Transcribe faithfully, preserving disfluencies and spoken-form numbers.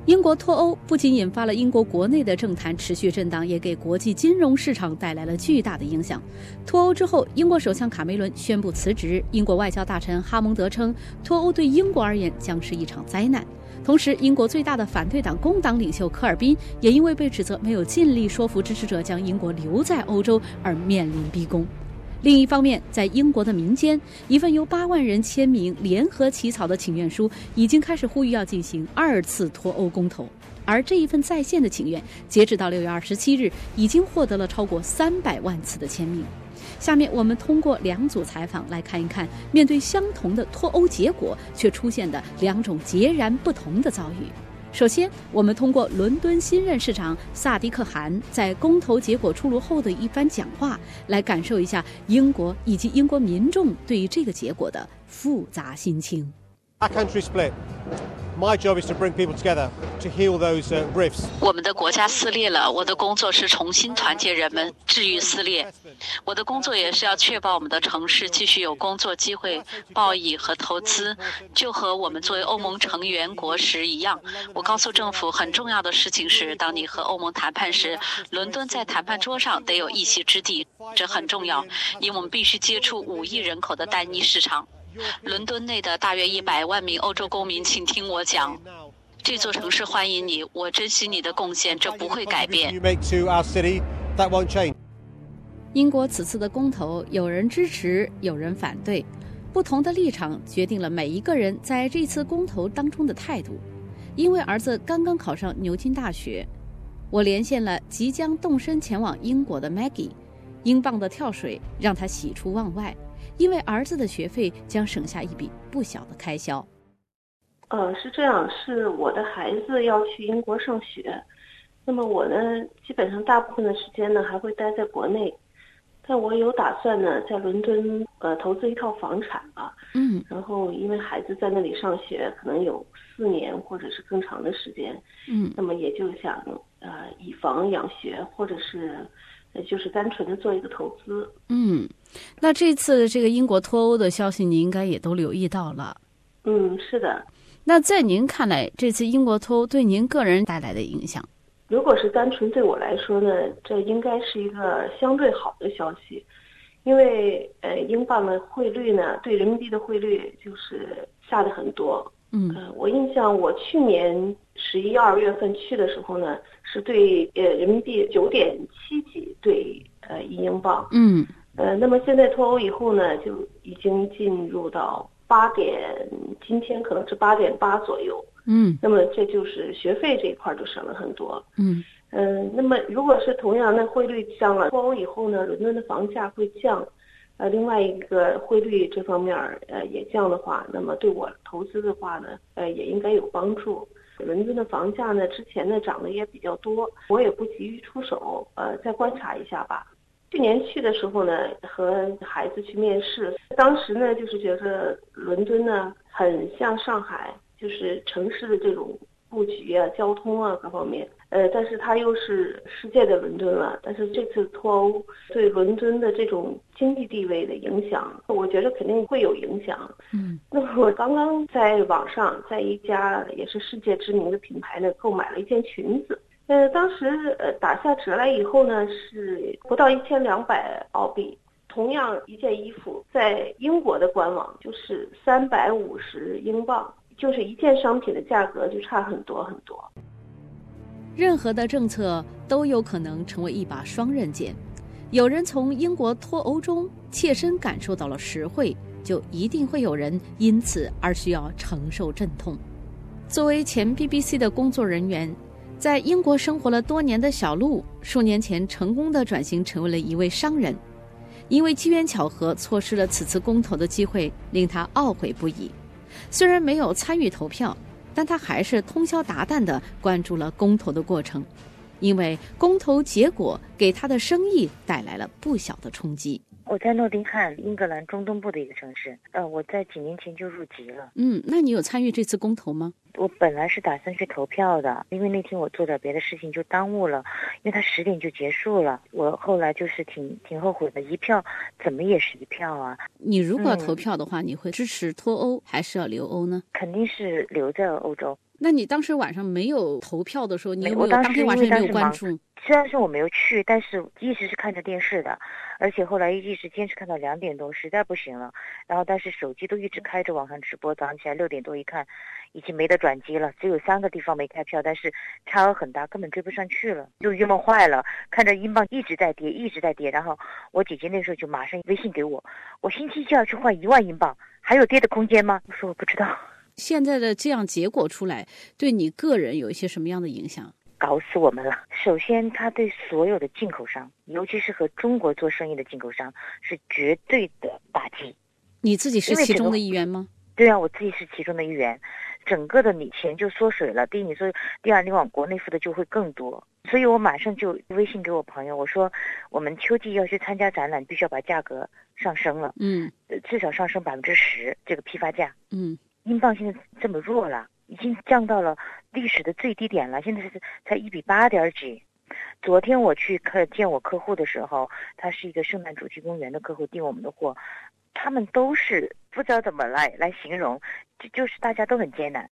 英国脱欧不仅引发了英国国内的政坛持续震荡，也给国际金融市场带来了巨大的影响。脱欧之后，英国首相卡梅伦宣布辞职，英国外交大臣哈蒙德称，脱欧对英国而言将是一场灾难。同时，英国最大的反对党工党领袖科尔宾也因为被指责没有尽力说服支持者将英国留在欧洲而面临逼宫。另一方面，在英国的民间，一份由八万人签名联合起草的请愿书已经开始呼吁要进行二次脱欧公投，而这一份在线的请愿，截止到六月二十七日，已经获得了超过三百万次的签名。下面我们通过两组采访来看一看，面对相同的脱欧结果，却出现的两种截然不同的遭遇。首先，我们通过伦敦新任市长萨迪克·汗在公投结果出炉后的一番讲话，来感受一下英国以及英国民众对于这个结果的复杂心情。 Our country split. My job is to bring people together, to heal those uh, rifts. 我们的国家撕裂了，我的工作是重新团结人们，治愈撕裂。我的工作也是要确保我们的城市继续有工作机会、贸易和投资，就和我们作为欧盟成员国时一样。我告诉政府，很重要的事情是，当你和欧盟谈判时，伦敦在谈判桌上得有一席之地，这很重要，因为我们必须接触五亿人口的单一市场。伦敦内的大约一百万名欧洲公民，请听我讲，这座城市欢迎你，我珍惜你的贡献，这不会改变。 英国此次的公投，有人支持，有人反对，不同的立场决定了每一个人在这次公投当中的态度。因为儿子刚刚考上牛津大学，我连线了即将动身前往英国的 Maggie， 英镑的跳水让她喜出望外。因为儿子的学费将省下一笔不小的开销。 呃，是这样，是我的孩子要去英国上学，那么我呢，基本上大部分的时间呢还会待在国内，但我有打算呢，在伦敦呃投资一套房产吧， 嗯， 然后因为孩子在那里上学，可能有四年或者是更长的时间， 嗯， 那么也就想呃以房养学，或者是。就是单纯的做一个投资。 嗯，那这次这个英国脱欧的消息，您应该也都留意到了。 嗯，是的。 那在您看来，这次英国脱欧对您个人带来的影响？ 如果是单纯对我来说呢，这应该是一个相对好的消息，因为呃，英镑的汇率呢，对人民币的汇率就是下的很多。 嗯， 呃，我印象我去年十一二月份去的时候呢，是对呃人民币九点七几对呃一英镑。 嗯， 呃，那么现在脱欧以后呢，就已经进入到八点，今天可能是八点八左右。 嗯， 那么这就是学费这一块就省了很多。 嗯， 嗯、呃，那么如果是同样的汇率降了，脱欧以后呢，伦敦的房价会降。呃，另外一个汇率这方面呃也降的话，那么对我投资的话呢，呃也应该有帮助。伦敦的房价呢，之前呢涨得也比较多，我也不急于出手，呃，再观察一下吧。去年去的时候呢，和孩子去面试，当时呢就是觉得伦敦呢很像上海，就是城市的这种布局啊、交通啊各方面。呃，但是它又是世界的伦敦了。但是这次脱欧对伦敦的这种经济地位的影响，我觉得肯定会有影响。 嗯， 那么我刚刚在网上，在一家也是世界知名的品牌呢，购买了一件裙子。呃，当时呃打下折来以后呢，是不到一千两百澳币。同样一件衣服，在英国的官网就是三百五十英镑，就是一件商品的价格就差很多很多。 任何的政策都有可能成为一把双刃剑，有人从英国脱欧中切身感受到了实惠，就一定会有人因此而需要承受阵痛。作为前 B B C 的工作人员，在英国生活了多年的小陆，数年前成功的转型成为了一位商人，因为机缘巧合错失了此次公投的机会，令他懊悔不已。虽然没有参与投票，但他还是通宵达旦地关注了公投的过程，因为公投结果给他的生意带来了不小的冲击。 我在诺丁汉，英格兰中东部的一个城市。呃，我在几年前就入籍了。 嗯，那你有参与这次公投吗？ 我本来是打算去投票的，因为那天我做点别的事情就耽误了，因为它十点就结束了。我后来就是挺挺后悔的，一票怎么也是一票啊。 你如果要投票的话，嗯、你会支持脱欧还是要留欧呢？ 肯定是留在欧洲。 那你当时晚上没有投票的时候，你有没有当天晚上有没有关注？ 虽然说我没有去，但是一直是看着电视的，而且后来一直坚持看到两点多，实在不行了。然后但是手机都一直开着网上直播，早上起来六点多一看，已经没得转机了，只有三个地方没开票，但是差额很大，根本追不上去了，就郁闷坏了。看着英镑一直在跌，一直在跌，然后我姐姐那时候就马上微信给我，我星期就要去换一万英镑，还有跌的空间吗？我说我不知道。 现在的这样结果出来，对你个人有一些什么样的影响？ 搞死我们了。首先，它对所有的进口商，尤其是和中国做生意的进口商，是绝对的打击。 你自己是其中的一员吗？ 对啊，我自己是其中的一员。整个的你钱就缩水了，第一你说，第二你往国内付的就会更多。所以我马上就微信给我朋友，我说我们秋季要去参加展览，必须要把价格上升了， 嗯， 至少上升百分之十这个批发价， 嗯。 英镑现在这么弱了，已经降到了历史的最低点了，现在是才一比八点几。昨天我去客见我客户的时候，他是一个圣诞主题公园的客户，订我们的货，他们都是不知道怎么来来形容，就就是大家都很艰难。